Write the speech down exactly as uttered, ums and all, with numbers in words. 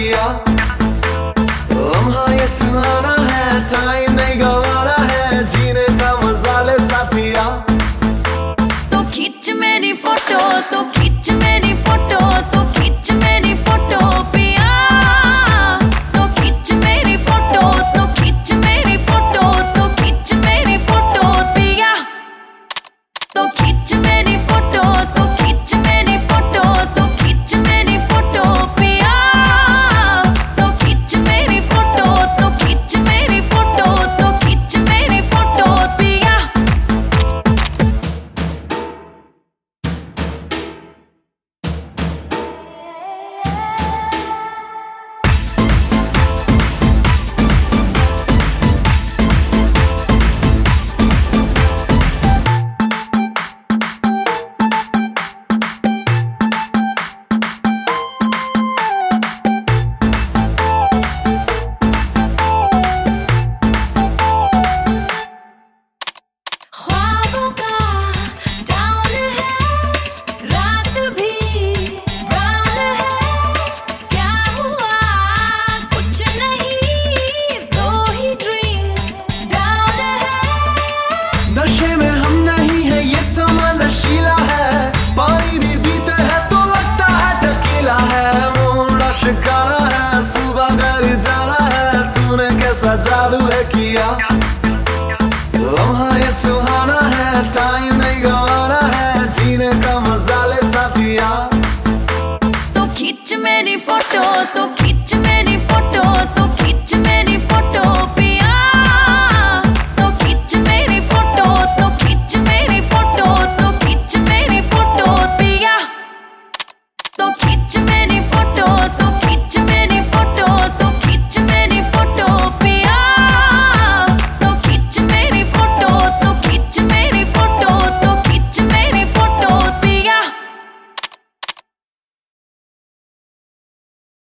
किया। लम्हा ये सुहाना है, टाइम नहीं गवाना है, जीने का मजा ले साथिया। तो खींच मेरी फोटो, तो खींच मेरी फोटो, तो खींच मेरी फोटो पिया। तो खींच मेरी फोटो, तो खींच मेरी फोटो, तो खींच मेरी फोटो पिया। तो खींच मेरी फोटो, तो खींच मेरी फोटो, तो खींच मेरी फोटो पिया। तो खींच मेरी फोटो, तो खींच मेरी फोटो, तो खींच मेरी फोटो पिया। ख्वाबों का डाउन है, रात भी ब्राउन है। क्या हुआ कुछ नहीं, दो ही ड्रिंक डाउन है। नशे में हम नहीं है, ये समा नशीला है। पानी भी पीते हैं तो लगता है टकीला है। मोड़ा शिकारा है, सुबह घर जाना है, तूने कैसा जादू है किया। लम्हा ये सुहाना है, टाइम नहीं गवाना है, जीने का मजा ले साथिया। तो खींच मेरी फोटो, तो